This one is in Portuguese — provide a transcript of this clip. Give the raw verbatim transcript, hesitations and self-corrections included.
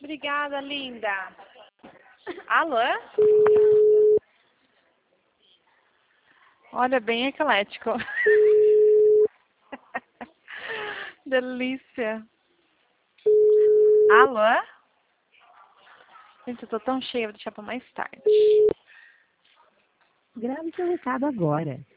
Obrigada, linda. Alô? Olha, bem eclético. Delícia. Alô? Gente, eu tô tão cheia, vou deixar pra mais tarde. Grave seu recado agora.